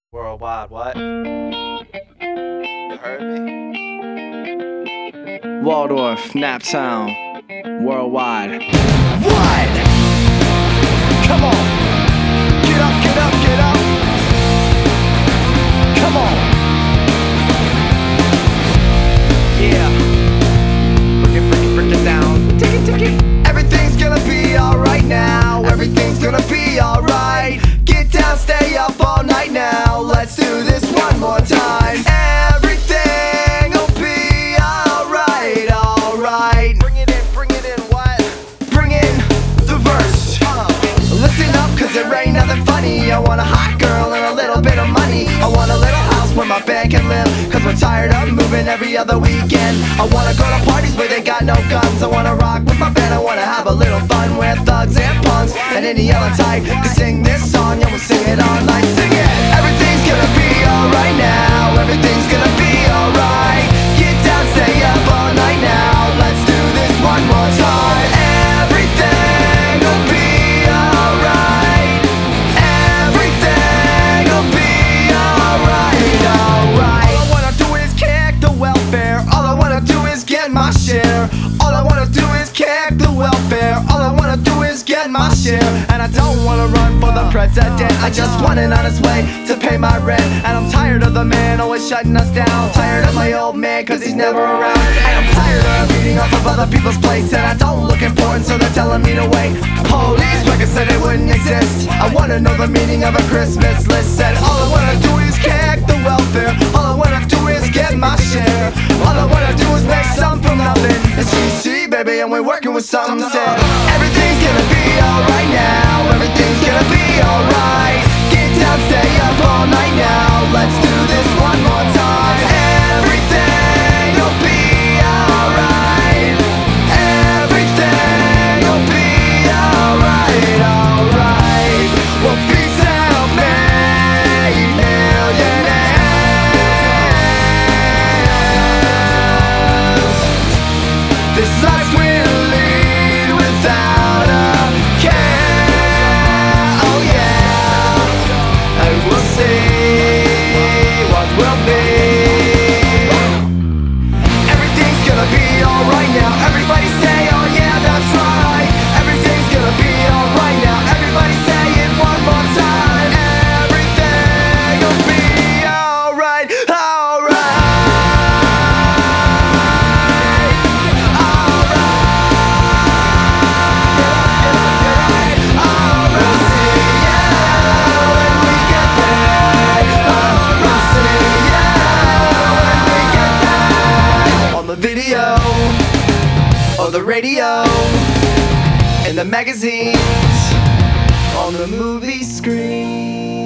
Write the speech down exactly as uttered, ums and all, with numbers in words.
Worldwide, what? You heard me? Waldorf, Naptown, worldwide. What? Come on. Get up, get up, get up. Come on. Yeah. Break it, break it, break it down. Take it, take it. Everything's gonna be alright now. Everything's gonna be alright. Get down, stay up all night now. Let's do this one more time. Everything'll be alright, alright. Bring it in, bring it in, what? Bring in the verse. Listen up, cause there ain't nothing funny. I want a hot girl and a little bit of money. I want a little house where my band can live, cause we're tired of moving every other weekend. I wanna go to parties where they got no guns. I wanna rock with my band, I wanna have a little fun with thugs and punks and any other type to sing this song, and we'll sing it all night. Sing it! Everything's gonna be alright now. Everything's gonna be alright. Get down, stay up all night now. Let's do this one more time. Everything'll be alright. Everything'll be alright, alright. All I wanna do is kick the welfare. All I wanna do is get my share. All I wanna do is kick the welfare. All I wanna do is get my share. And I don't wanna run for the president. I just want an honest way to pay my rent. And I'm tired of the man always shutting us down. Tired of my old man cause he's never around. And I'm tired of eating off of other people's plates. And I don't look important so they're telling me to wait. Police records said it wouldn't exist. I wanna know the meaning of a Christmas list. Said all I wanna do is kick the welfare. All I wanna do is get my share. All I wanna do is make some from nothing. It's G C baby and we're working with something. Said everything's gonna be alright now. Everything's gonna be alright. Get down, stay up all night now. Let's do this one more time. Everything'll be alright. Everything'll be alright, alright. We'll be self-made millionaires. This life we'll lead without a care. Oh yeah. And we'll see what will be. Everything's gonna be alright now. Everybody say, oh yeah, that's right. Everything's gonna be alright now. Everybody say it one more time. Everything'll be alright, alright, alright, alright. We'll see ya when we get there. We'll see ya when we get there. On the video, or the radio, in the magazines, on the movie screen.